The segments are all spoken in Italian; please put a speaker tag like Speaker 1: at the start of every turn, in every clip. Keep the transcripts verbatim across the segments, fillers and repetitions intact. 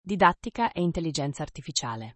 Speaker 1: Didattica e intelligenza artificiale.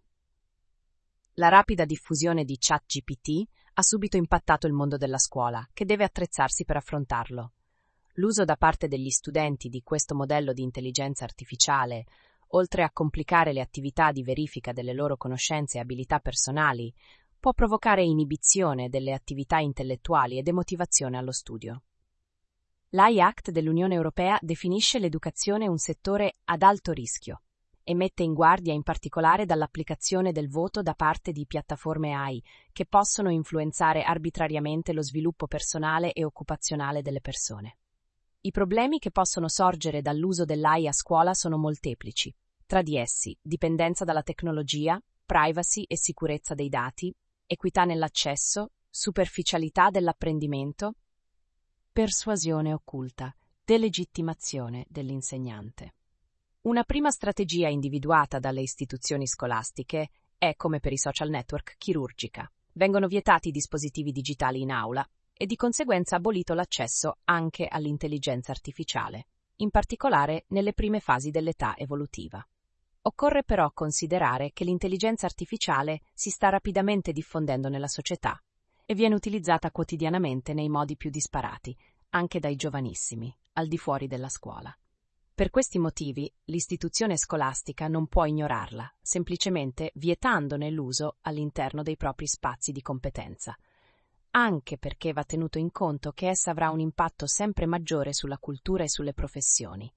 Speaker 1: La rapida diffusione di ChatGPT ha subito impattato il mondo della scuola, che deve attrezzarsi per affrontarlo. L'uso da parte degli studenti di questo modello di intelligenza artificiale, oltre a complicare le attività di verifica delle loro conoscenze e abilità personali, può provocare inibizione delle attività intellettuali e demotivazione allo studio. L'A I Act dell'Unione Europea definisce l'educazione un settore ad alto rischio e mette in guardia in particolare dall'applicazione del voto da parte di piattaforme A I che possono influenzare arbitrariamente lo sviluppo personale e occupazionale delle persone. I problemi che possono sorgere dall'uso dell'A I a scuola sono molteplici. Tra di essi, dipendenza dalla tecnologia, privacy e sicurezza dei dati, equità nell'accesso, superficialità dell'apprendimento, persuasione occulta, delegittimazione dell'insegnante. Una prima strategia individuata dalle istituzioni scolastiche è, come per i social network, chirurgica. Vengono vietati i dispositivi digitali in aula e di conseguenza abolito l'accesso anche all'intelligenza artificiale, in particolare nelle prime fasi dell'età evolutiva. Occorre però considerare che l'intelligenza artificiale si sta rapidamente diffondendo nella società e viene utilizzata quotidianamente nei modi più disparati, anche dai giovanissimi, al di fuori della scuola. Per questi motivi, l'istituzione scolastica non può ignorarla, semplicemente vietandone l'uso all'interno dei propri spazi di competenza, anche perché va tenuto in conto che essa avrà un impatto sempre maggiore sulla cultura e sulle professioni.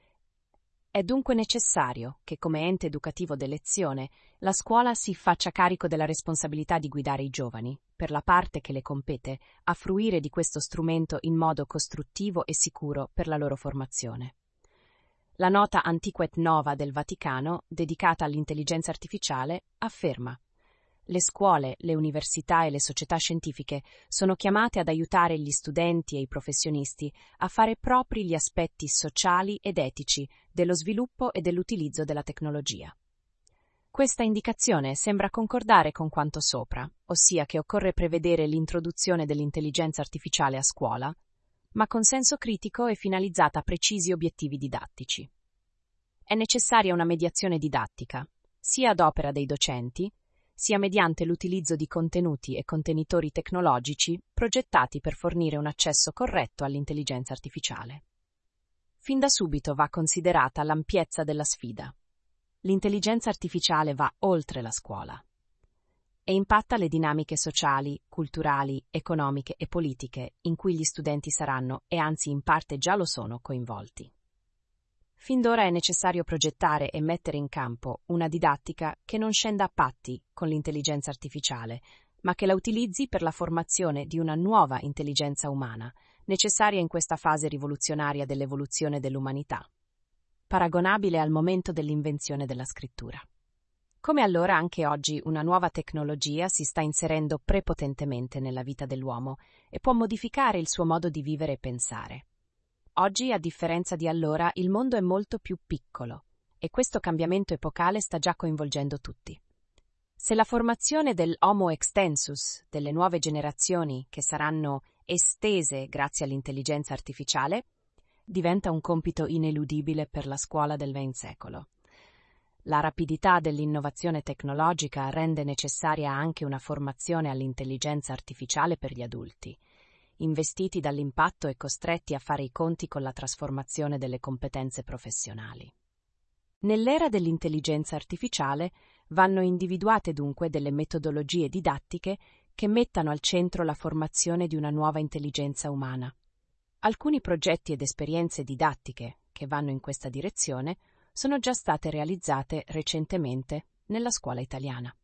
Speaker 1: È dunque necessario che, come ente educativo d'elezione, la scuola si faccia carico della responsabilità di guidare i giovani, per la parte che le compete, a fruire di questo strumento in modo costruttivo e sicuro per la loro formazione. La nota Antiquet Nova del Vaticano, dedicata all'intelligenza artificiale, afferma: le scuole, le università e le società scientifiche sono chiamate ad aiutare gli studenti e i professionisti a fare propri gli aspetti sociali ed etici dello sviluppo e dell'utilizzo della tecnologia. Questa indicazione sembra concordare con quanto sopra, ossia che occorre prevedere l'introduzione dell'intelligenza artificiale a scuola, ma con senso critico e finalizzata a precisi obiettivi didattici. È necessaria una mediazione didattica, sia ad opera dei docenti, sia mediante l'utilizzo di contenuti e contenitori tecnologici progettati per fornire un accesso corretto all'intelligenza artificiale. Fin da subito va considerata l'ampiezza della sfida. L'intelligenza artificiale va oltre la scuola e impatta le dinamiche sociali, culturali, economiche e politiche in cui gli studenti saranno, e anzi in parte già lo sono, coinvolti. Fin d'ora è necessario progettare e mettere in campo una didattica che non scenda a patti con l'intelligenza artificiale, ma che la utilizzi per la formazione di una nuova intelligenza umana, necessaria in questa fase rivoluzionaria dell'evoluzione dell'umanità, paragonabile al momento dell'invenzione della scrittura. Come allora anche oggi una nuova tecnologia si sta inserendo prepotentemente nella vita dell'uomo e può modificare il suo modo di vivere e pensare. Oggi, a differenza di allora, il mondo è molto più piccolo e questo cambiamento epocale sta già coinvolgendo tutti. Se la formazione del Homo extensus, delle nuove generazioni che saranno estese grazie all'intelligenza artificiale, diventa un compito ineludibile per la scuola del ventesimo secolo. La rapidità dell'innovazione tecnologica rende necessaria anche una formazione all'intelligenza artificiale per gli adulti, investiti dall'impatto e costretti a fare i conti con la trasformazione delle competenze professionali. Nell'era dell'intelligenza artificiale vanno individuate dunque delle metodologie didattiche che mettano al centro la formazione di una nuova intelligenza umana. Alcuni progetti ed esperienze didattiche che vanno in questa direzione sono già state realizzate recentemente nella scuola italiana.